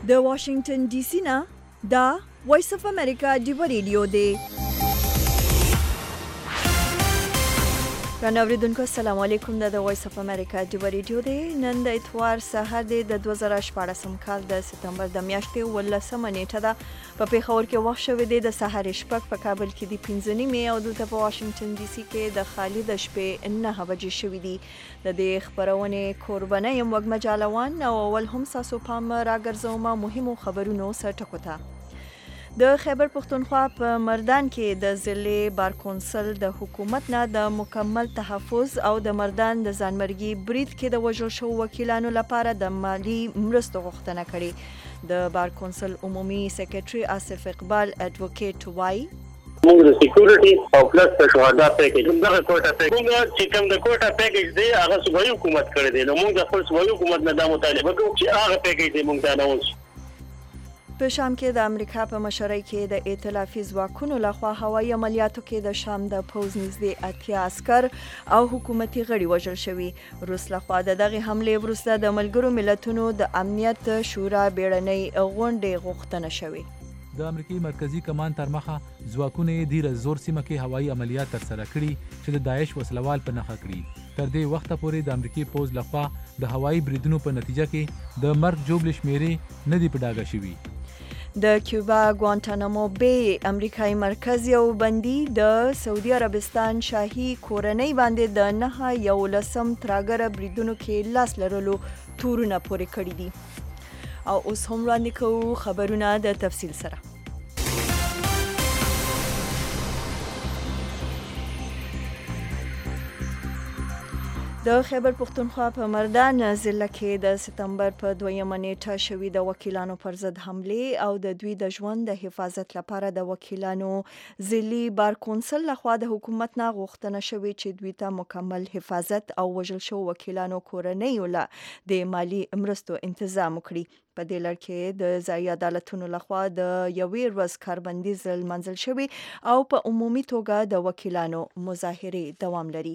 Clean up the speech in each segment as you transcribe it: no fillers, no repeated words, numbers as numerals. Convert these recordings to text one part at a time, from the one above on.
د واشنگټن ډي سي نه دا وایس اف امریکا ډیو ریډیو دی. رانوریدونکو السلام علیکم. د وایس اف امریکا ډیو ریډیو دی. نن د اتوار سهار دی د 2014 کال د سپتمبر د میاشتې 18 نیټه ده. په پیښور کې وخت شوی دی د سهار شپږ، په کابل کې د 15 او دلته په واشنگټن ډي سي کې د خالي د شپې 9 بجې شوې دي. د دې خبرونې کوربنه یم وګمه جالوان او اول هم ساسو پام راګرځوم مهمو خبرونو سره ټکو ته. د خیبر پختونخوا په مردان کې د ضلع بار کونسل د حکومت نه د مکمل تحفظ او د مردان د ځانمرګي برید کې د وژل شو وکیلانو لپاره د مالی مرستو غوښتنه کړې. د بار کونسل عمومي سیکریټري آصف اقبال اډوکیټ وایي موږ د سکیورټي او پلس د شهدا پیکیج دغه کوټه پیکیج چې کوم د کوټه پیکیج دی هغه صوبایي حکومت کړی دی. نو موږ د خپل صوبایي حکومت نه د مطالبه کوو چې هغه پیکیج دی موږ ته اناونس. په شام کې د امریکا په مشرۍ کې د ائتلافي ځواکونو لخوا هوایي عملیاتو کې د شام د پوځ نږدې 80 عسکر او حکومتي غړي وژل شوي. روس لخوا د دغه حملې وروسته د ملګرو ملتونو د امنیت شورا بیړنۍ غونډې غوښتنه شوې. د امریکای مرکزی کمان تر مخه ځواکونه یې د زور سیمه کې هوایي عملیات ترسره کړي چې د داعش وسلوال په نښه کړي. تر دې وخته پورې د امریکای پوځ لخوا د هوایي بریدونو په نتیجه کې د مرګ جوړ شمیرې نه دی په ډاګه شوي. د کیوبا ګوانتانامو بی امریکایي مرکز یو بندي د سعودي عربستان شاهي کورنۍ باندې د 9/11 تراګره بریدونو کې لاس لرلو تورونه پورې کړي دي. او اوس هم وړاندې کوو خبرونه د تفصیل سره. د خیبر پختونخوا په مردان ضلع کې د سپتمبر په 2 نیټه شوې د وکیلانو پر ضد حملې او د دوی د ژوند د حفاظت لپاره د وکیلانو ضلعي بار کونسل لخوا د حکومت نه غوښتنه شوې چې دوی ته مکمل حفاظت او وژل شو وکیلانو کورنۍ له د مالی مرستو تنظیم وکړي. په دې لړ کې د ځایي عدالتونو لخوا د یوې ورځ کاربندیز لمنځل شوی او په عمومي توګه د وکیلانو مظاهرې دوام لري.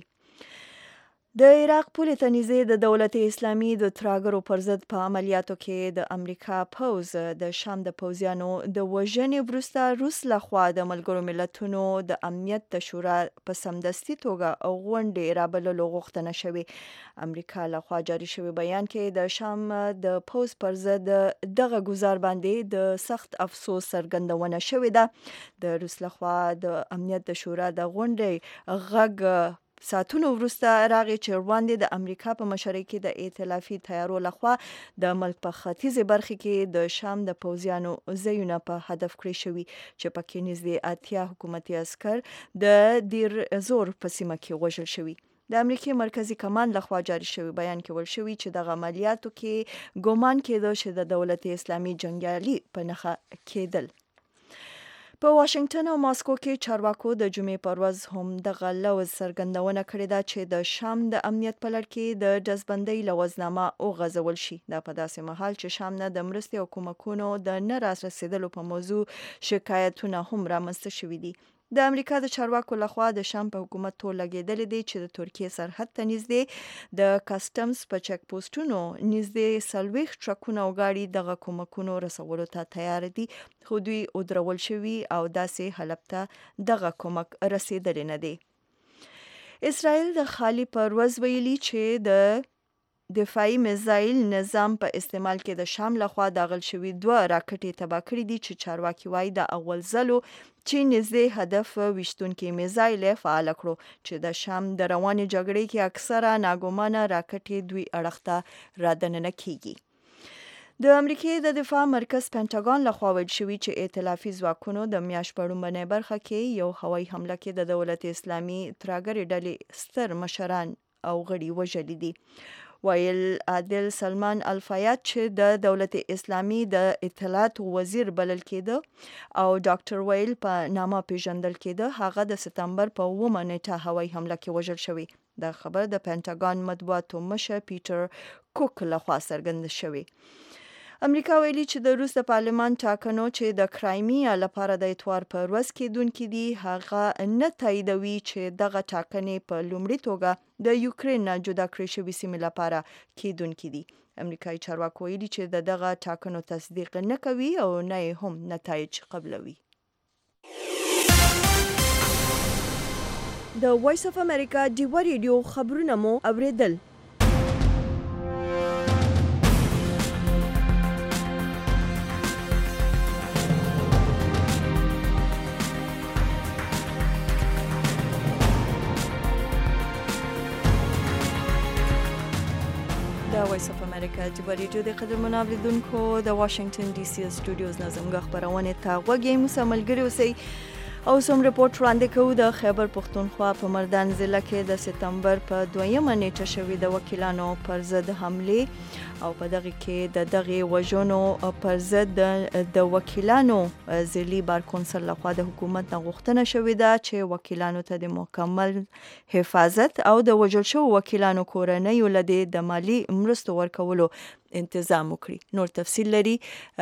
د عراق پولې ته نږدې د دولت اسلامي د تراګرو پر ضد په عملیاتو کې د امریکا پوځ د شام د پوځیانو د وژنې وروسته روس لخوا د ملګرو ملتونو د امنیت د شورا په سمدستي توګه غونډې رابللو غوښتنه شوې. امریکا لخوا جاري شوی بیان کې د شام د پوځ پر ضد دغه ګزار باندې د سخت افسوس څرګندونه شوې ده. د روس لخوا د امنیت د شورا د غونډې غږ ساعتونو وروسته راغی چې وړاندې د امریکا په مشرۍ کې د ائتلافي تیارو لخوا د ملک په ختیځې برخې کې د شام د پوځیانو ځایونه په هدف کړی شوي چې پکې نږدې 80 حکومتي عسکر د دیر زور په سیمه کې وژل شوي. د امریکای مرکزی کمان لخوا جاری شوی بیان کې ویل شوی چې د عملیاتو کې ګومان کېده چې د دولت اسلامي جنگیالي په نښه کېدل. په واشنگټن او ماسکو کې چارواکو د جمعې پر ورځ هم دغه لوز څرګندونه کړې ده چې د شام د امنیت په لړ کې د ډزبندۍ لوزنامه وغځول شي. دا په داسې مهال چې شام نه د مرستې او کومکونو د نه رسیدلو په موضوع شکایتونه هم رامنځته شوي دي. د امریکا د چارواکو لخوا د شام په حکومت تور لګېدلې دي چې د ترکیې سرحد ته نږدې د کسټمز په چک پوسټونو نږدې 40 ټرکونه او ګاډي دغه کومکونو رسولو ته تیار دي، خو دوی ودرول شوي او داسې حلب ته دغه کومک رسیدلی نه دی. اسرائیل د خالي پر ورځ ویلي چې د دفاعي میزایل نظام په استعمال کې د شام لخوا داغل شوي 2 راکټې تباه کړي دي چې چارواکي وایي د اول ځلو چې نږدې هدف ویشتونکي میزایل فعال کړو چې د شام د روانې جګړې کې اکثره ناګومانه راکټې دوی اړخ ته رادننه کیږي. د امریکای د دفاع مرکز پینټاګون لخوا ویل شوی چې ائتلافي ځواکونو د میاشت په لومړنۍ برخه کې یو هوایي حمله کې د دولت اسلامي تراګرې ډلې ستر مشران او غړي وژلي دي. ویل عادل سلمان الفایات چې د دولت اسلامي د اطلاعات وزیر بلل کېده او ډاکټر ویل په نامه پیژندل کېده، هغه د سپتمبر په 9 نیټه هوایي حمله کې وژل شوی. دا خبر د پینټاګون مطبوعاتو مشر پیټر کوک لخوا څرګند شوی. امریکا ویلي چې د روس د پارلمان ټاکنو چې د کرایمیا لپاره د اتوار په ورځ کېدونکې دي هغه نه تاییدوي چې دغه ټاکنې په لومړي توګه د یوکرین نه جدا کړې شوې سیمې لپاره کېدونکې دي. امریکایي چارواکو ویلي چې دغه ټاکنو تصدیق نه کوي او نه هم نتایج قبلوي. د وایس اف امریکا ډیوه ریډیو خبرونه مو اوریدل. وایس اف امریکا ډیوه ریډیو د قدرمنو اوریدونکو د واشنگټن ډي سي سټوډیوز نه زموږ خبرونه ته غوږی موږ ملګری اوسئ او سم رپورټ وړاندې کوو. د خیبر پښتونخوا په مردان ضلع کې د سپتمبر په 2مه نیټه شوې د وکیلانو پر ضد حمله او په دغه کې د دغه وژنو پر ضد د وکیلانو ضلعي بار کونسل لخوا د حکومت نه غوښتنه شوې ده چې وکیلانو ته د مکمل حفاظت او د وژل شوو وکیلانو کورنۍ ولدي د مالی مرستو ورکولو انتظام وکړي. نور تفصیل لري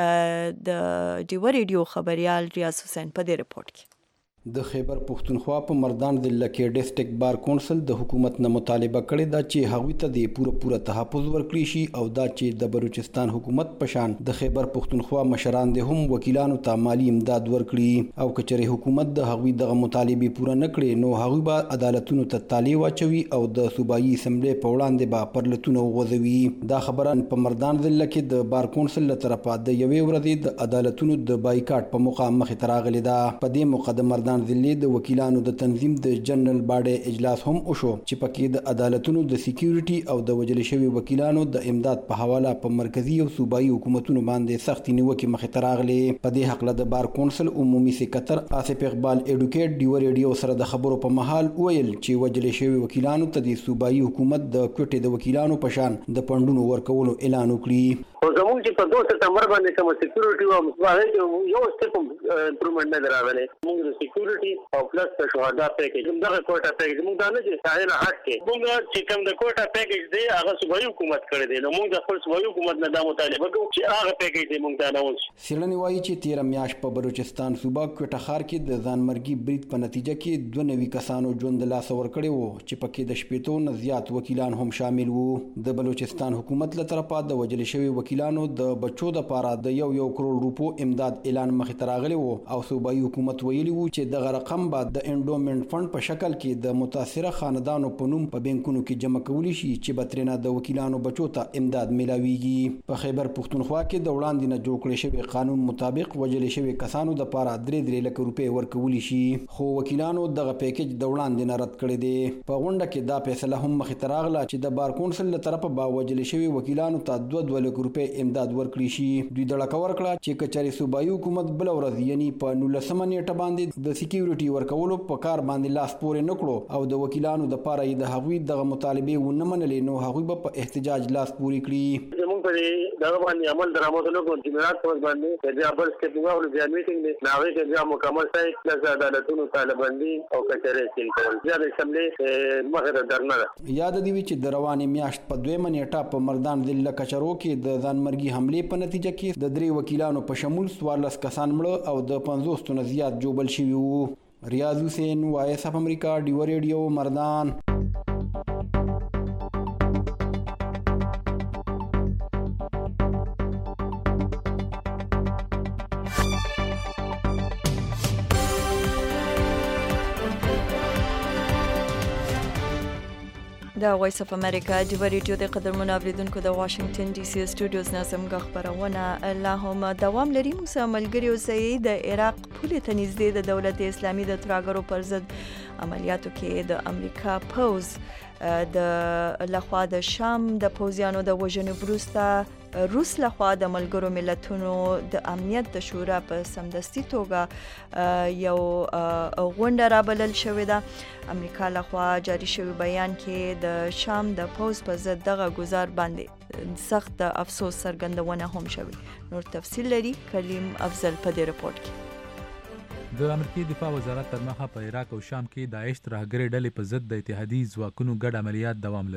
د ډیوه ریډیو خبريال ریاض حسین په دې رپورت کې. د خیبر پښتونخوا په مردان ضلع کې ډیسټریکټ بار کونسل د حکومت نه مطالبه کړې ده چې هغوی ته د پوره تحفظ ورکړي شي او دا چې د بلوچستان حکومت پشان د خیبر پښتونخوا مشران د هم وکیلانو ته مالی امداد ورکړي او کچره حکومت د هغوی دغه مطالبه پوره نه کړي نو هغوی به عدالتونو ته تالی واچوي او د صوبایي اسمبلی په وړاندې به پرلتونه وغوځوي. دا خبره په مردان ضلع کې د بار کونسل له طرفه د یوې ورځې د عدالتونو د بایکاټ په موخه مخې ته راغلې ده. په دې موخه د مردان ضلع د وکیلانو د تنظیم د جنرال باډي اجلاس هم وشو چې پکې د عدالتونو د سکیورټي او د وجل شوی وکیلانو د امداد په حواله په مرکزی او صوبایي حکومتونو باندې سخت نیوکې مخې ته راغلې. په دې حق له د بار کونسل عمومي سکرټر آصف اقبال اډوکیټ ډیو ریډیو سره د خبرو په محل ویل چې وجل شوی وکیلانو ته د صوبایي حکومت د کوټې د وکیلانو په شان د پندونو ورکولو اعلان وکړي. او زموږ چې په 2 سپتمبر باندې کوم سکیورټي او مصباح یو سټپ امپروومنت نه راغلی موږ د سکیورټي او پلس د شهدا پیکیج دغه کوټه پیکیج موږ دا نه چې ساحل حق کې موږ چې کوم د کوټه پیکیج دی هغه صوبایي حکومت کړی دی نو موږ د خپل صوبایي حکومت نه دا مطالبه کوو چې هغه پیکیج دی موږ ته راوځي. سیلانی وایي چې 13 میاشت په بلوچستان صوبه کوټه ښار کې د ځانمرګي برید په نتیجه کې 92 کسانو ژوند له لاسه ورکړی وو چې پکې د شپېتو نه زیات وکیلان هم شامل وو. د بلوچستان حکومت له طرفه د وجل شوی وکیلانو د بچو د پاره د 1 کروڑ روپو امداد اعلان مخې ته راغلی وو او صوبایي حکومت ویلي وو چې دغه رقم به د انډومنټ فند په شکل کې د متاثره خاندانو په نوم په بانکونو کې جمع کولی شي چې به ترېنه د وکیلانو بچو ته امداد میلاویږي. په خیبر پښتونخوا کې د وړاندې نه جوړ کړی شوی قانون مطابق وجل شوی کسانو د پاره 3 لک روپۍ ورکولی شي خو وکیلانو دغه پیکیج د وړاندې نه رد کړی دی. په غونډه کې دا فیصله هم مخې ته راغله چې د بار کونسل له طرفه به وجل شوی وکیلانو ته 2 لک روپۍ امداد ورکړي شي. دوی دړه ورکړه چې کچاري صوبایي حکومت بل ورځ یعنی په 19 نیټه باندې د سکیورټي ورکولو په کار باندې لاس پورې نکړو او د وکیلانو د پاره د هغوی دغه مطالبه ونه منلې نو هغوی به په احتجاج لاس پورې کړي. زموږ په دغه باندې عمل درآمدلو کوم جمعیت پر باندې د ابل سټیپینګ او د میټینګ نه ناوي کې بیا مکمل ځای د عدالتونو طالباندي او کچره سین کول زیاده اسمبلی مخه درنه یاد دی چې د روانې میاشت په 2 نیټه په مردان ضلع کچرو کې د ځانمرګي حمله په نتیجه کې د 3 وکیلانو په شمول 14 کسان مړه او د 50 نه زیات جوبل شوي وو. ریاض حسین وایس اف امریکا ډیو ریډیو مردان. د وایس اف امریکا ډیوه ریډیو د قدرمنو اوریدونکو د واشنگټن ډي سي سټوډیوز نه زموږ خبرونه لا هم دوام لري. موږ ملګری اوسئ. د عراق پولې ته نږدې د دولت اسلامي د ترهګرو پر ضد عملیاتو کې د امریکا پوز د لخوا د شام د پوزیانو د وژنې وروسته روس لخوا د ملګرو ملتونو د امنیت د شورا په سمدستي توګه یو غونډه رابلل شوې ده. امریکا لخوا جاری شوی بیان کې د شام د پوز په ضد دغه گزار باندې سخت افسوس څرګندونه هم شوی. نور تفصیل لري کلیم افضل په دې رپورت کې. د امریکای دفاع وزارت تر مخه په عراق او شام کې داعش ترهګرۍ ډلې په ضد د اتحادیې ځواکونو ګډ عملیات دوام لري.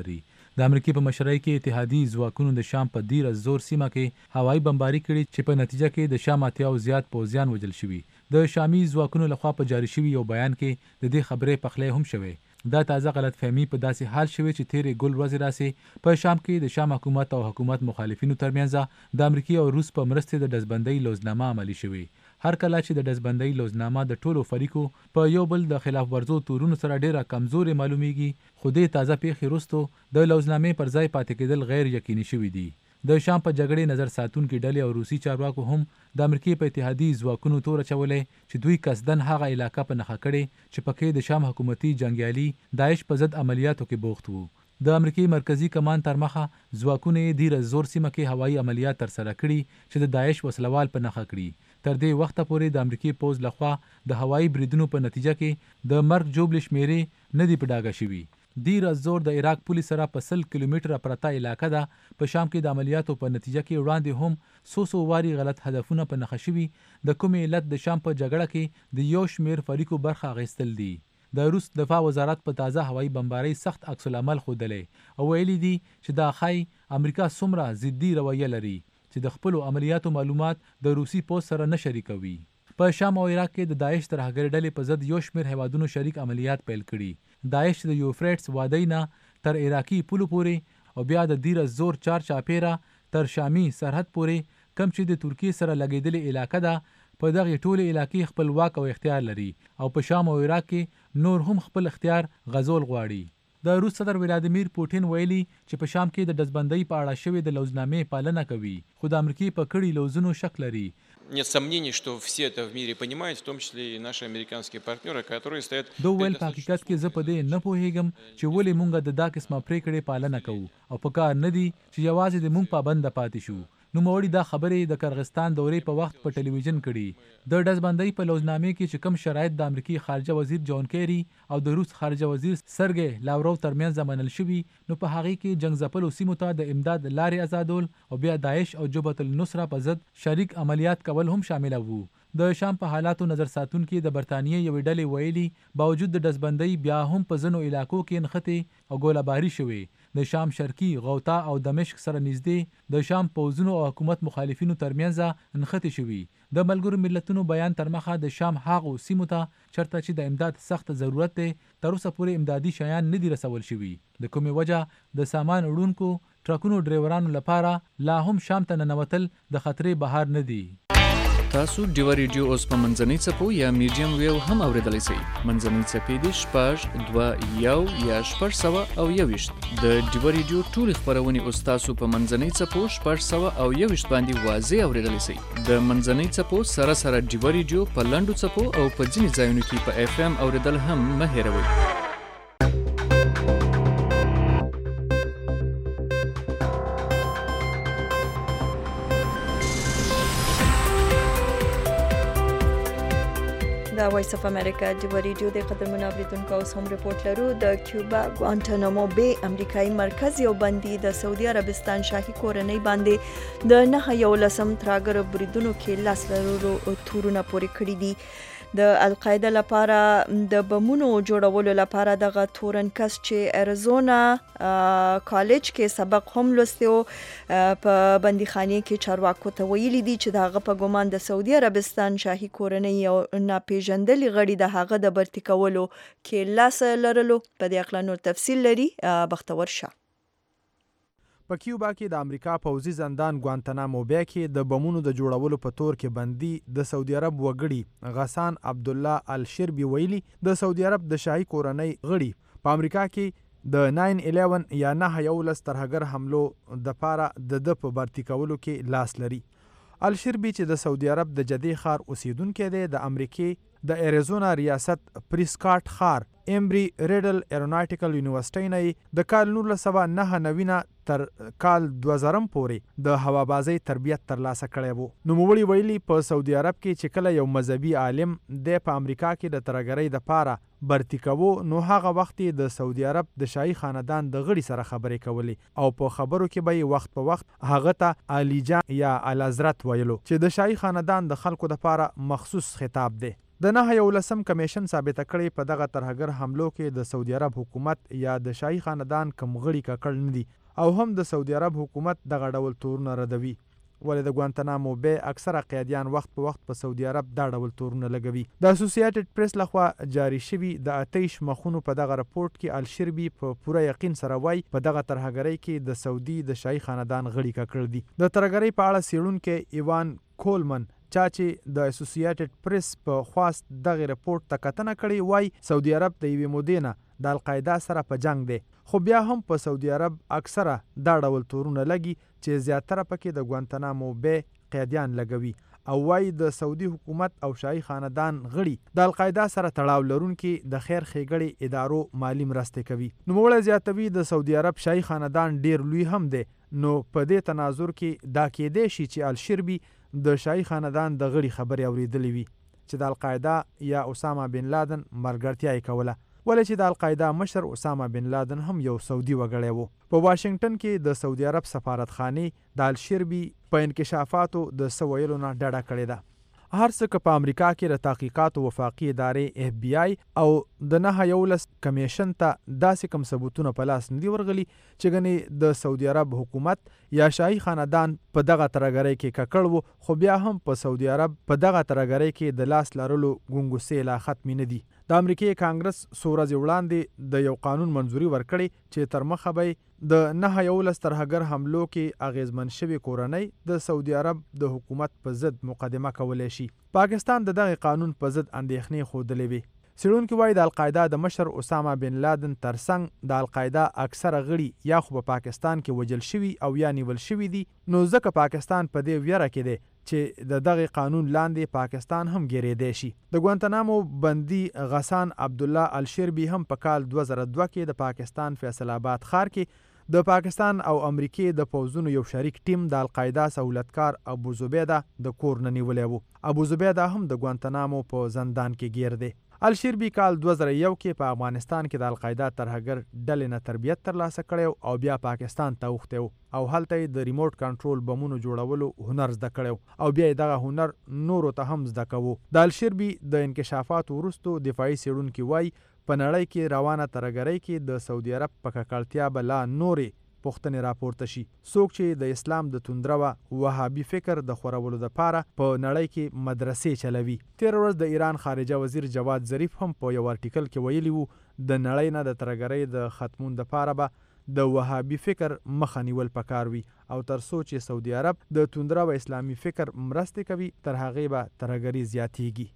د امریکای په مشرۍ کې اتحادي ځواکونو د شام په دیر الزور سیمه کې هوایي بمباري کړې چې په نتیجه کې د شام اتیاو زیات پوځیان وژل شوي. د شامي ځواکونو لخوا په جاری شوي یو بیان کې د دې خبرې پخلی هم شوی. دا تازه غلط فهمي په داسې حال شوی چې تیرې ګل ورځې راسي په شام کې د شام حکومت او حکومت مخالفینو ترمنځ د امریکای او روس په مرستې د ډزبندۍ لوزنامه عملي شوی. هر کله چې د ډزبندۍ لوزنامه د ټولو فریقو په یو بل د خلاف ورزو تورونو سره ډیره کمزورې معلومیږي، خو دې تازه پیښې وروسته د لوزنامې پر ځای پاتې کېدل غیر یقیني شوي دي. د شام په جګړې نظر ساتونکي ډلې او روسي چارواکو هم د امریکای په اتحادي ځواکونو تور اچولی چې دوی قصدن هغه علاقه په نښه کړې چې پکې د شام حکومتي جنګیالي داعش په ضد عملیاتو کې بوخت وو. د امریکای مرکزی کمان تر مخه ځواکونه یې دیر الزور سیمه کې هوایي عملیات ترسره کړي چې د داعش وسلوال په نښه کړي. تر دې وخته پورې د امریکای پوځ لخوا د هوایي بریدونو په نتیجه کې د مرګ جوړ شمیرې نه دي په ډاګه شوي. دیر الزور د عراق پولیس سره په 100 کیلومتره پرته علاقه ده. په شام کې د عملیاتو په نتیجه کې وړاندې هم څو واري غلط هدفونه په نښه شوي. د کومې علت د شام په جګړه کې د یو شمیر فریقو برخه اخیستل دي. د روس دفاع وزارت په تازه هوایي بمبارۍ سخت عکس العمل ښودلی او ویلي دي چې دا ښایي امریکا څومره ضدي رویه لري چې د خپلو عملیاتو معلومات د روسي پوځ سره نه شریکوي. په شام او عراق کې د داعش ترهګرۍ ډلې په ضد یو شمیر هیوادونو شریک عملیات پیل کړي. داعش د یوفریټس وادۍ نه تر عراقي پولو پورې او بیا د دیر الزور چار چاپیره تر شامي سرحد پورې کم چې د ترکیې سره لګېدلې علاقه ده، په دغه ټولې علاقې خپل واک او اختیار لري او په شام او عراق کې نور هم خپل اختیار غزول غواړي. د روس صدر ولادیمیر پوټین ویلي چې په شام کې د ډزبندۍ په اړه شوې د لوزنامې پالنه کوي، خو د امریکای په کړي لوزونو شک لري. Нет сомнений, что все это в мире понимают, в том числе и наши американские партнеры, которые стоят... دو ویل په حقیقت کې زه په دې نه پوهیږم چې ولې مونږ د دا قسمه پریکړې پالنه کوو او په کار نه دي چې یوازې د مونږ پابند پاتې شو. نوموړي دا خبرې د کرغستان دورې په وخت په ټلویزیون کړي. د ډزبندۍ په لوزنامې کې چې کوم شرایط د امریکای خارجه وزیر جون کیری او د روس خارجه وزیر سرګی لاورو ترمنځ منل شوي، نو په هغې کې جنگ ځپلو سیمو ته د امداد لارې آزادول او بیا داعش او جبهة النصره په ضد شریک عملیات کول هم شامل وو. د شام په حالاتو نظر ساتونکي د برتانیې یوې ډلې ویلي باوجود د ډزبندۍ بیا هم په ځینو علاقو کې نښتې او ګولهباري شوې. د شام شرقي غوطه او دمشق سره نږدې د شام پوځونو او حکومت مخالفینو ترمنځ نښتې شوي. د ملګرو ملتونو بیان تر مخه د شام هغو سیمو ته چرته چې د امداد سخت ضرورت دی تر اوسه پورې امدادي شیان نه دي رسول شوي، د کومې وجه د سامان وړونکو ټرکونو ډریورانو لپاره لا هم شام ته ننوتل د خطرې بهار نه دي. تاسو ډیوا ریډیو اوس په منځنۍ څپو یا میډیم ویو هم اوریدلی شئ. منځنۍ څپې دي 6.2 یا 6.1 د ډیوا ریډیو ټولې خپرونې اوس تاسو په منځنۍ څپو 6.1 باندې واضح اوریدلی شئ. د منځنۍ څپو سره سره ډیوا ریډیو په لنډو څپو او په ځینې ځایونو کې په اف ام اوریدل هم مه هیروئ. د وایس اف امریکا ډیوا ریډیو د قدرمن اوریدونکو اوس هم رپورټ لرو. د کیوبا ګوانټانامو بی امریکایي مرکز یو بندي د سعودي عربستان شاهي کورنۍ باندې د 9 ترهګر بریدونو کې لاس لرلو تورونه پورې کړي دي. د القاعده لپاره د بمونو جوړولو لپاره دغه تورن کس چې اریزونا کالج کې سبق هم لوستی و په بندیخانه کې چارواکو ته ویلي دي چې دغه په ګمان د سعودي عربستان شاهي کورنۍ یو ناپېژندلې غړي د هغه د برتي کولو کې لاس لرلو. په دې اړه نور تفصیل لري بختور شاه. په کیوبا کې د امریکا پوځي زندان ګوانتانامو بی کې د بمونو د جوړولو په تور کې بندي د سعودي عرب وګړي غسان عبدالله الشربي ویلي د سعودي عرب د شاهي کورنۍ غړي په امریکا کې د 9/11 یا 9/11 ترهګر حملو د پاره د په برتي کولو کې لاس لري. الشربي چې د سعودي عرب د جدې ښار اوسیدونکی دی، د امریکې د اریزونا ریاست پریسکاټ ښار ایمبری ریډل ایروناټیکل یونیورسټۍ نه د کال 1999 تر کال 2000 پورې د هوابازۍ تربیت ترلاسه کړی وو. نوموړي ویلي په سعودي عرب کې چې کله یو مذهبي عالم د په امریکا کې د ترهګرۍ د پاره برتي کوو، نو هغه وخت د سعودي عرب د شاهي خاندان د غړي سره خبرې کولې او په خبرو کې به وخت په وخت هغه ته علی جان یا الحضرت ویلو چې د شاهي خاندان د خلکو د پاره مخصوص خطاب دی. د 9/11 کمیشن ثابته کړې په دغه ترهګر حملو کې د سعودي عرب حکومت یا د شاهي خاندان کم غړي ککړ نه دي او هم د سعودي عرب حکومت دغه ډول تورونه ردوي. ولې د ګوانتنامو بی اکثره قیدیان وخت په وخت په سعودي عرب دا ډول تورونه لګوي. د اسوسییټډ پریس لخوا جاری شوي د 28 مخونو په دغه رپورټ کې الشربي په پوره یقین سره وایي په دغه ترهګرۍ کې د سعودي د شاهي خاندان غړي ککړ دي. د ترهګرۍ په اړه څېړونکی ایوان کولمن چا چې د اسوسییټډ پریس په خواست دغه رپورټ ته کتنه کړې وایي سعودي عرب د یوې مودې نه د القاعده سره په جنگ دی، خو بیا هم په سعودي عرب اکثره دا ډول تورونه لګي چې زیاتره پکې د ګوانتنامو بی قیدیان لګوي او وایي د سعودي حکومت او شاهي خاندان غړي د القاعده سره تړاو لرونکي د خیر ښېګړې ادارو مالی مرستې کوي. نوموړی زیاتوي د سعودي عرب شاهي خاندان ډیر لوی هم دی، نو په دې تناظر کې دا کېدای شي چې الشربي د شاهي خاندان د غړي خبرې اورېدلې وي چې د القاعده یا اسامه بن لادن ملګرتیا یې کوله، ولې چې د القاعده مشر اسامه بن لادن هم یو سعودي وګړی و. په واشنگټن کې د سعودي عرب سفارتخانې د الشربي په انکشافاتو د څه ویلو نه ډډه کړې ده. هر څه که په امریکا کې د تحقیقاتو وفاقي ادارې FBI او د 9/11 کمیشن ته داسې کوم ثبوتونه په لاس نه دي ورغلي چې ګنې د سعودي عرب حکومت یا شاهي خاندان په دغه ترهګرۍ کې ککړ وو، خو بیا هم په سعودي عرب په دغه ترهګرۍ کې د لاس لرلو ګونګوسې لا ختمې نه دي. د امریکې کانګرس څو ورځې وړاندې د یو قانون منظوري ورکړې چې تر مخه به د 9/11 ترهګر حملو کې اغیزمن شوي کورنۍ د سعودي عرب د حکومت په ضد مقدمه کولی شي. پاکستان د دغه قانون په ضد اندېښنې ښودلې وې. څېړونکي وایي د القاعده د مشر اسامه بن لادن ترڅنګ د القاعده اکثره غړي یا خو په پاکستان کې وژل شوي او یا نیول شوي دي، نو ځکه پاکستان په دې ویره کې دی چې د دغه قانون لاندې پاکستان هم ګیرېدی شي. د ګوانتنامو بندي غسان عبدالله الشربي هم په کال 2002 کې د پاکستان فیصل آباد ښار کې د پاکستان او امریکې د پوځونو یو شریک ټیم د القاعده سہولتکار ابو زبیده د کور نه نیولی و. ابو زبیده هم د ګوانتنامو په زندان کې گیر دی. الشربي کال 2001 کې په افغانستان کې د القاعده ترهګر ډلې نه تربیت ترلاسه کړی او بیا پاکستان ته اوښتی او هلته یې د ریموټ کنټرول بمونو جوړولو هنر زده کړی او بیا یې دغه هنر نورو ته هم زده کوو. د الشربي د انکشافاتو وروستو دفاعي څېړونکي وایي په نړۍ کې روانه ترهګرۍ کې د سعودي عرب په ککړتیا به لا نورې پوښتنې راپورته شي. څوک چې د اسلام د توندروه وهابي فکر د خورولو دپاره په نړۍ کې مدرسې چلوي. تېره ورځ د ایران خارجه وزیر جواد ظریف هم په یو ارټیکل کې ویلي وو د نړۍ نه د ترهګرۍ د ختمون دپاره به د وهابي فکر مخه نیول پکار وي او تر څو چې سعودي عرب د توندروه اسلامي فکر مرستې کوي تر هغې به ترهګري زیاتیږي.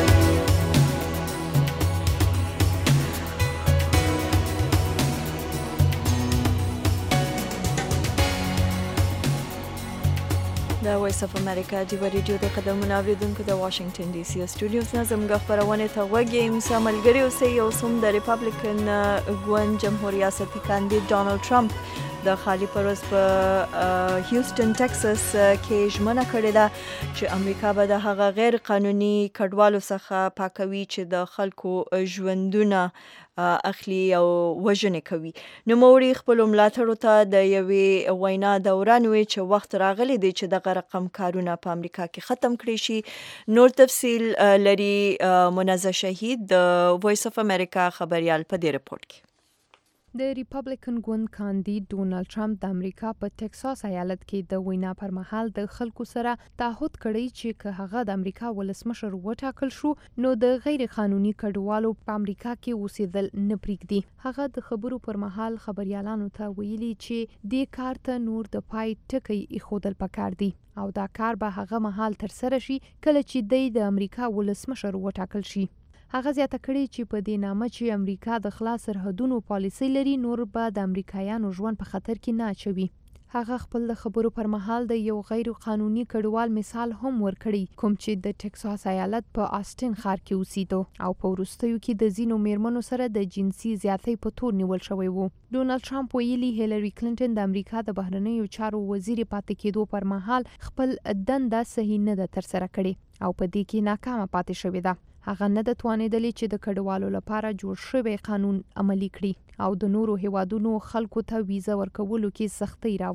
د وایس اف امریکا ډیوه ریډیو د قدمونو اوریدونکو د واشنگټن ډي سي سټوډیوز نه زموږ خپرونې ته غوږ یې موږ ملګري اوسئ. یو څوم د ریپبلیکن ګوند جمهور ریاستي کاندید ډانلډ ټرمپ د خالي پروز په هیوستن ټکساس کې ژمنه کړې ده چې امریکا به د هغه غیر قانوني کډوالو څخه پاکوي چې د خلکو ژوندونه اخلي او وژنې کوي. نوموړي خپلو ملاتړو ته د یوې وینا دوران وی چې وخت راغلی دی چې دغه رقم کارونه په امریکا کې ختم کړي شي. نور تفصیل لري منزه شهید د وایس اف امریکا خبريال په دې رپورټ کې. د ریپبلیکن ګوند کاندید ډونالډ ټرمپ د امریکا په ټکساس ایالت کې د وینا پر مهال د خلکو سره تعهد کړی چې که هغه د امریکا ولسمشر وټاکل شو نو د غیر قانوني کډوالو په امریکا کې اوسېدل نه پرېږدي. هغه د خبرو پر مهال خبريالانو ته ویلي چې دې کار ته نور د پای ټکی ایښودل پکار دي او دا کار به هغه مهال ترسره شي کله چې دی د امریکا ولسمشر وټاکل شي. هغه زیاته کړې چې په دې نامه چې امریکا د خلاص سرحدونو پالیسۍ لري نور به د امریکایانو ژوند په خطر کې نه اچوي. هغه خپل د خبرو پر مهال د یو غیر قانوني کډوال مثال هم ورکړی کوم چې د ټکساس ایالت په آسټن ښار کې اوسېدو او په وروستیو کې د ځینو میرمنو سره د جنسي زیاتۍ په تور نیول شوی و. ډونالډ ټرمپ ویلي هیلری کلینټن د امریکا د بهرنیو چارو وزیر پاتې کېدو پر مهال خپل دنده صحیح نه ده ترسره کړې او په دې کې ناکامه پاتې شوې ده. هغه نه ده توانېدلې چې د کډوالو لپاره جوړ شوی قانون عملي کړي او د نورو هیوادونو خلکو ته ویزه ورکولو کې سختۍ راولي.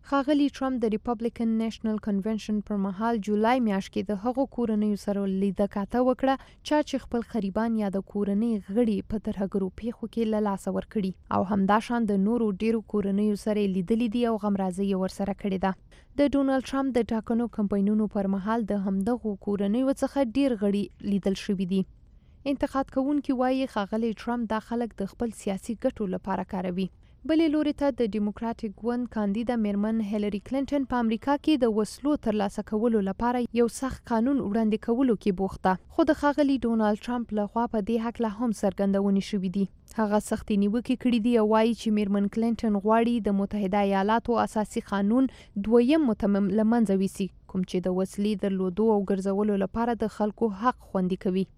ښاغلي ټرمپ د ریپبلیکن نیشنل کنونشن پر مهال جولای میاشت کې د هغو کورنیو سره لیده کاته وکړه چې خپل قریبان یا د کورنۍ غړي په ترهګرو پیښو کې له لاسه ورکړي او همداشان د نورو ډیرو کورنیو سره لیدلي دي او غمرازي ورسره کړې ده. د ډونالد ټرمپ د ټاکنو کمپاینونو پر مهال د همدغو کورنیو څخه ډیر غړي لیدل شوي دي. انتقاد کوونکي وایي ښاغلی ټرمپ دا خلک د خپل سیاسي ګټو لپاره کاروي. بلې لوري ته د ډیموکراټیک ګوند کاندیده میرمن هیلری کلینټن په امریکا کې د وسلو ترلاسه کولو لپاره یو سخت قانون وړاندې کولو کې بوخت ده، خو د ښاغلي ډونالد ټرمپ لخوا په دې هکله هم څرګندونې شوي دي. هغه سختې نیوکې کړي دي او وایي چې میرمن کلینټن غواړي د متحده ایالاتو اساسي قانون دویم متمم له منځه ویسي، کوم چې د وسلې درلودو او ګرځولو لپاره د خلکو حق خوندي کوي.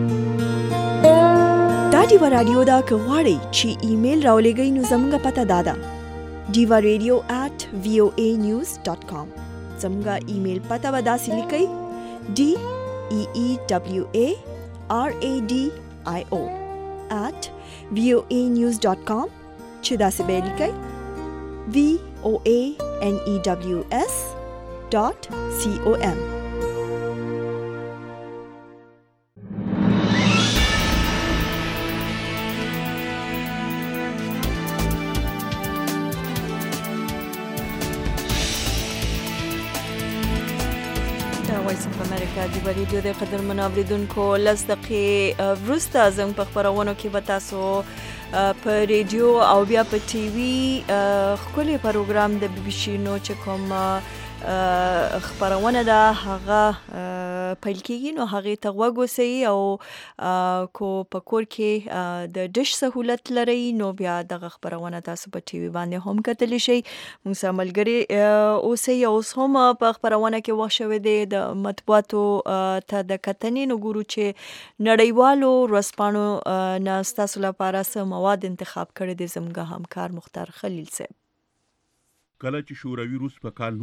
دا ډیوا رادیو دا که غواړئ چې ایمیل راولېږئ نو زموږ پته دا ده diva@voanews.com. زموږ ایمیل پته به داسې لیکئ DEEWARADIO@voanews.com چې داسې به لیکئ VOANEWS.com. وایس اف امریکا دی ریډیو د قدرمنو اوریدونکو لس دقیقې وروسته زموږ په خپرونو کې به تاسو په ریډیو او بیا په ټي وي ښکلی پروګرام د بي بي سي نو چې کوم خپرونه ده هغه پیل کېږي نو هغې ته غوږ اوسئ او کو په کور کې د ډش سهولت لرئ نو بیا دغه خپرونه تاسو په ټي وي باندې هم کتلی شئ. موږ سره ملګري اوسئ. اوس هم په خپرونه کې وخت شوی دی د مطبوعاتو ته د کتنې نو ګورو چې نړیوالو ورځپاڼو نه ستاسو لپاره څه مواد انتخاب کړی دی زموږ همکار مختار خلیل صاحب. کله چې شوروي روس په کال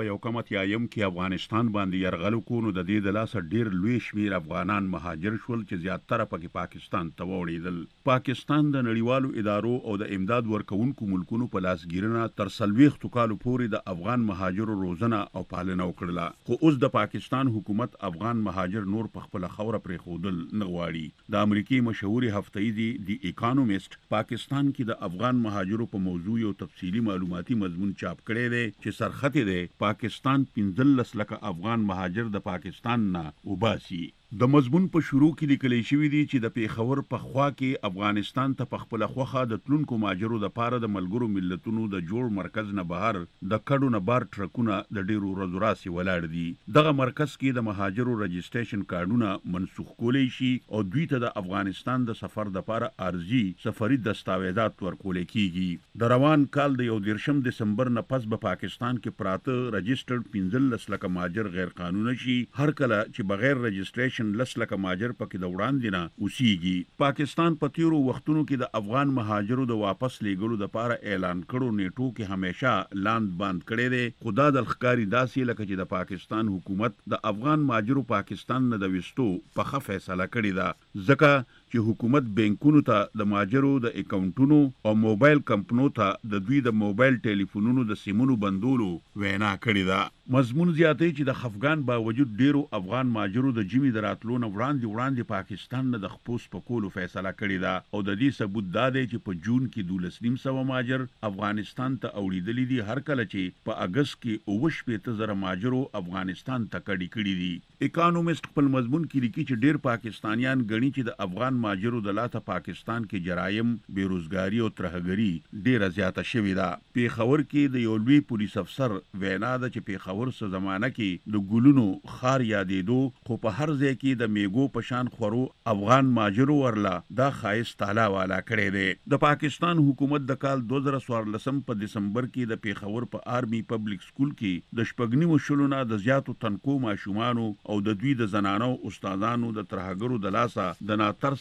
1991 کې افغانستان باندې یرغل وکړ نو د دې د لاسه ډیر لوی شمیر افغانان مهاجر شول چې زیاتره پکې پاکستان ته وړېدل. پاکستان د نړیوالو ادارو او د امداد ورکوونکو ملکونو په لاسګیرنه تر 40 کالو پورې د افغان مهاجرو روزنه او پالنه وکړله، خو اوس د پاکستان حکومت افغان مهاجر نور په خپل خوره پرېښودل نه غواړي. د امریکای مشهوري هفته‌ای دی اکانومیست پاکستان کې د افغان مهاجرو په موضوع یو تفصیلی معلوماتي مضمون چاپ کړی دی چې سرخطی دی پاکستان 15 لکه افغان مهاجر د پاکستان نه وباسي. د مضمون په شروع کې لیکل شوی دی چې د پیښور په خوا کې افغانستان ته په خپل خوخه د تلونکو ماجرو د پاره د ملګرو ملتونو د جوړ مرکز نه بهر د کډو نه بار ټرکونه د ډیرو ورځو راسي ولاړ دي. دغه مرکز کې د مهاجرو رجسټریشن کارډونه منسوخ کولی شي او دوی ته د افغانستان د سفر د پاره ارزي سفري دستاویزات ورکول کیږي. د روان کال د 1 دسمبر نه پس په پاکستان کې پراته رجسټرډ 15 لکه ماجر غیر قانوني شي، هر کله چې بغیر رجسټریشن 10 لکه ماجر پکې د وړاندې نه اوسېږي. پاکستان په تیرو وختونو کې د افغان مهاجرو د واپس لیږلو لپاره اعلان کړو نیټو کې همیشه لاند باند کړی دی، خو دا د ښکاري داسې لکه چې د پاکستان حکومت د افغان مهاجرو پاکستان نه د وستو په ښه فیصله کړې ده، ځکه چې حکومت بانکونو ته د ماجرو د اکاونټونو او موبایل کمپنو ته د دوی د موبایل ټلیفونونو د سیمونو بندولو وینا کړې ده. مضمون زیاتوي چې د خفګان باوجود ډیرو افغان ماجرو د جمی د راتلو نه وړاندې پاکستان نه د خپوس په کولو فیصله کړې ده او د دې ثبوت دا دی چې په جون کې 12,900 ماجر افغانستان ته اوړېدلي دي، هر کله چې په اگست کې 29,000 ماجرو افغانستان ته کړي دي. اکانومیست خپل مضمون کې لیکي چې ډیر پاکستانیان غني چې د افغان ماجرو د لاته پاکستان کې جرایم، بیروزګاری او ترهګری ډیره زیاته شوې ده. پیښور کې د یو لوی پولیس افسر وینا ده چې پیښور سره زمانہ کې د ګلونو خار یادېدو، خو په هر ځای کې د میګو پشان خورو افغان ماجرو ورلا دا خایس تعالی والا کړی دی. د پاکستان حکومت د کال 2014 په دسمبر کې د پیښور په آرمی پبلک سکول کې د شپږنیمو شلو نه د زیاتو تنکو ماشومانو او د دوی د زنانو استادانو د ترهګرو د لاسه د ناترس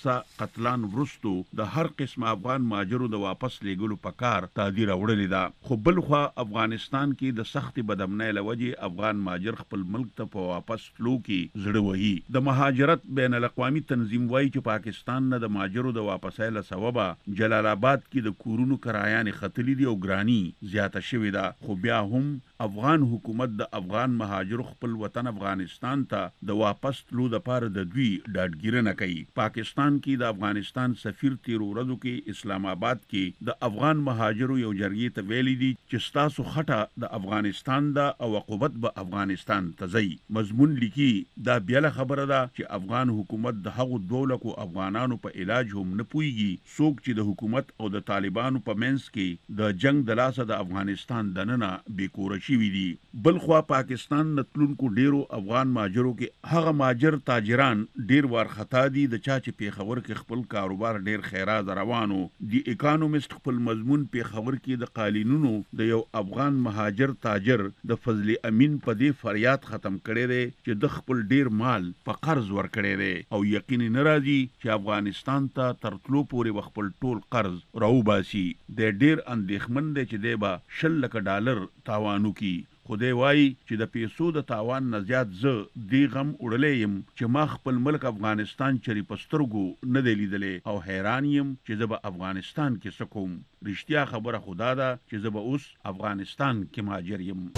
څخه قتلان ورستو د هر قسم افغان مهاجرو د واپس لیږلو په کار تادیر وړلې ده. خو بل خو افغانستان کې د سخت بدامنۍ لوجې افغان مهاجر خپل ملک ته په واپس تلو کې زړه وهي. د مهاجرت بین الاقوامي تنظیم وایي چې پاکستان نه د مهاجرو د واپسۍ له سببه جلال آباد کې د کورونو کرایانې ختلي دي او ګرانی زیاته شوې ده. خو بیا هم افغان حکومت د افغان مهاجرو خپل وطن افغانستان ته د واپس تلو لپاره د دوی ډاډګیرنه کوي. پاکستان کې د افغانستان سفیر تیرو ورځو کې اسلام آباد کې د افغان مهاجرو یو جرګې ته ویلي دي چې ستاسو خټه د افغانستان ده او عقوبت به افغانستان ته ځي. مضمون لیکي دا بیله خبره ده چې افغان حکومت د هغو 2 لکو افغانانو په علاج هم نه پوهیږي. څوک چې د حکومت او د طالبانو په منځ کې د جنگ د لاسه د افغانستان دننه بیکوره شوي دي. بل خوا پاکستان نتلونکو ډیرو افغان مهاجرو کې هغه مهاجر تاجران ډیر وارخطا دي د چا چې پیښور کې خپل کاروبار ډیر خیرات روانو. دی اکانومست خپل مضمون پیښور کې د قالینونو د یو افغان مهاجر تاجر د فضل امین په دې فریاد ختم کړي دی چې د خپل ډیر مال په قرض ورکړي دی او یقین نه راځي چې افغانستان ته ترتلو پورې خپل ټول قرض راوباسي. د ډیر اندېښمن دی چې دی به $100 لک تاوانو کی. خدای وایي چې د پیسو د تاوان نه زیات زه دې غم وړلی یم چې ما خپل ملک افغانستان چری په سترګو نه دی لیدلی او حیران یم چې زه به افغانستان کې څه کوم. رښتیا خبره خدا ده چې زه به اوس افغانستان کې مهاجر یم.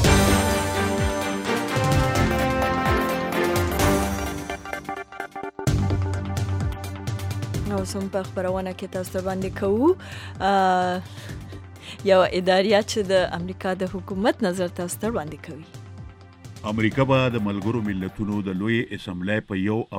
او سم په خبرونه کې تاسو باندې کوو یو اداریه چې د امریکا د حکومت نظر تاسو ته وړاندې کوي. امریکا به د ملګرو ملتونو د لوی اسمبلی په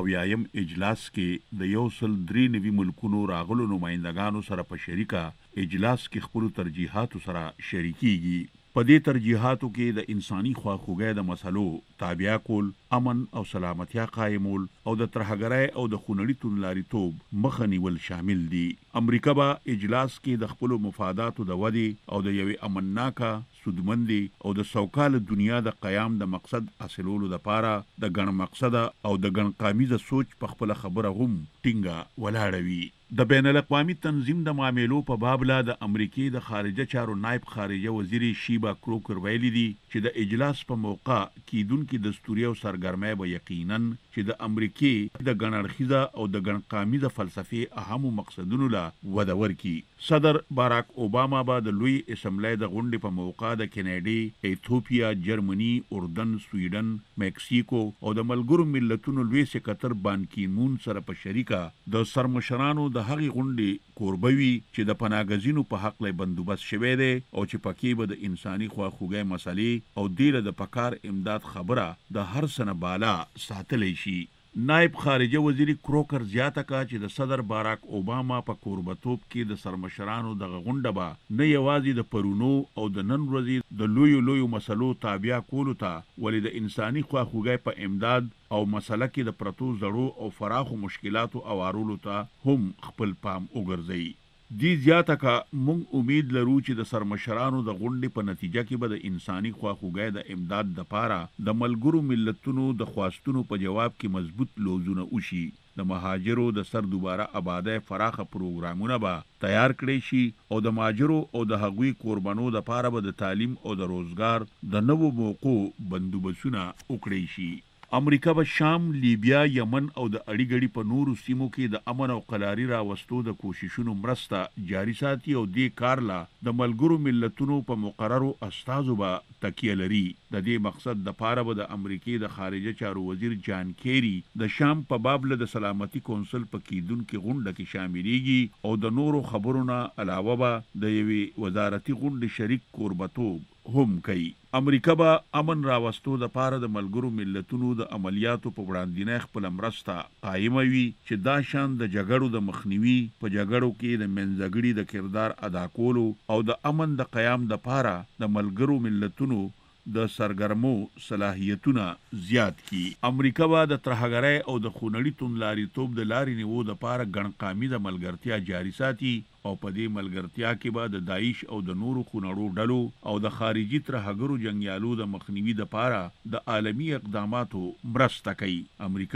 1 اجلاس کې د 193 ملکونو راغلو نمائندګانو سره په شریکه اجلاس کې خپل ترجیحاتو سره شریکيږي. په دې ترجیحاتو کې د انساني خواخوږۍ د مسلو تابع کول، امن او سلامتیا قائمول او د ترهګرۍ او د خونړي توندلاریتوب مخه نیول شامل دي. امریکا به اجلاس کې د خپل مفاداتو د ودی او د یوې امنناکه سودمندي او د سوکاله دنیا د قیام د مقصد حاصلولو لپاره د ګڼ مقصده او د ګڼ قامیزه سوچ په خپل خبره هم ټینګه ولاړه وي. د بین الاقوامي تنظیم د معاملو په بابله د امریکای د خارجه چارو نائب خارجه وزیر شیبا کروکر ویلي دي چې د اجلاس په موقع کیدونکو دستوري او سرګرمۍ به یقینا چې د امریکای د ګڼړخیزه او د ګڼ قامیزه فلسفي اهم مقصدونو لا وده ورکي. صدر باراک اوباما به د لوی اسمبلی د غونډې په موقع د کینیډي، ایتھوپیا، جرمني، اردن، سویډن، مکسیکو او د ملګرو ملتونو لوی سکرټر بان کی مون سره په شریکه د سرمشرانو د هغې غونډې کوربوي چې د پناهګزینو په حق له بندوبست شوی دی او چې پکې به د انساني خواخوږۍ مسلې او دیره د پکار امداد خبره د هر سنه بالا ساتلی شي. نائب خارجه وزیر کروکر زیاته کا چې د صدر باراک اوباما په کوربتوب کې د سرمشرانو د غونډه به نه یوازې د پرونو او د نن ورځې د لویو مسلو تابع کولو ته ولې د انساني خواخوږۍ په امداد او مسله کې د پرتو زړو او فراخو مشکلاتو اوارولو ته هم خپل پام وګرځي. دی زیاته کا مونږ امید لرو چې د سرمشرانو د غونډې په نتیجه کې به د انساني خواخوږۍ د امداد لپاره د ملګرو ملتونو د خواستونو په جواب کې مضبوط لوزونه وشي. د مهاجرو د سر دوباره آبادۍ فراخه پروګرامونه به تیار کړي شي او د مهاجرو او د هغوی قربانو لپاره به د تعلیم او د روزګار د نوو موقعو بندوبستونه وکړي شي. امریکا به شام، لیبیا، یمن او د اړیګړي په نورو سیمو کې د امن او قلاري راوستو د کوششونو مرسته جاری ساتي او دې کار لا د ملګرو ملتونو په مقررو استازو به تکیه لري. د دې مقصد د پاره به د امریکای د خارجه چارو وزیر جان کیری د شام په باب له د سلامتي کونسل په کېدونکو غونډه کې شاملېږي او د نورو خبرونو علاوه به د یوې وزارتي غونډې شریک کوربتوب هم کوي. امریکا به امن راوستو د پاره د ملګرو ملتونو د عملیاتو په وړاندې خپل مرسته قائموي چې دا شان د جګړو د مخنیوي په جګړو کې د منځګړي د کردار ادا کولو او د امن د قیام د پاره د ملګرو ملتونو د سرګرمو صلاحیتونه زیات کی. امریکا به د ترهګرۍ او د خونړي توندلاریتوب د لارې نیولو لپاره ګڼقامیزه ملګرتیا جاری ساتي او په دې ملګرتیا کې به د داعش او د نورو خونړو ډلو او د خارجي ترهګرو جنگیالو د مخنیوي لپاره د عالمي اقداماتو مرسته کوي. امریکا به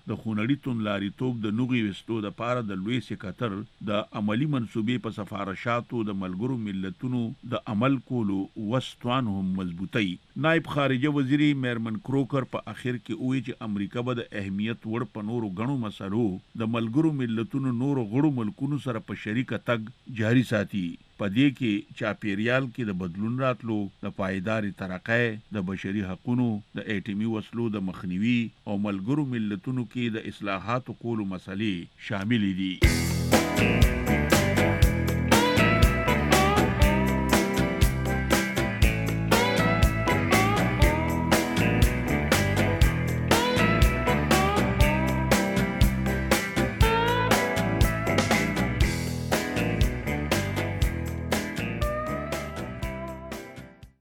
د خونړي توندلاریتوب د نوغي وستو د پاره د لوی سکتر د عملی منسوبې په سفارشاتو د ملګرو ملتونو د عمل کولو وستوان هم مضبوطی. نائب خارجه وزیر میرمن کروکر په اخر کې وایي چې امریکا به د اهمیت وړ په نورو غنو مسلو د ملګرو ملتونو نورو غړو ملکونو سره په شریکه تګ جاری ساتي. پدې کې چاپیریال کې د بدلون راتلو، د پایداري ترقۍ، د بشري حقوقو، د اټومي وسلو د مخنیوي او ملګرو ملتونو کې د اصلاحاتو کولو مسلې شامل دي.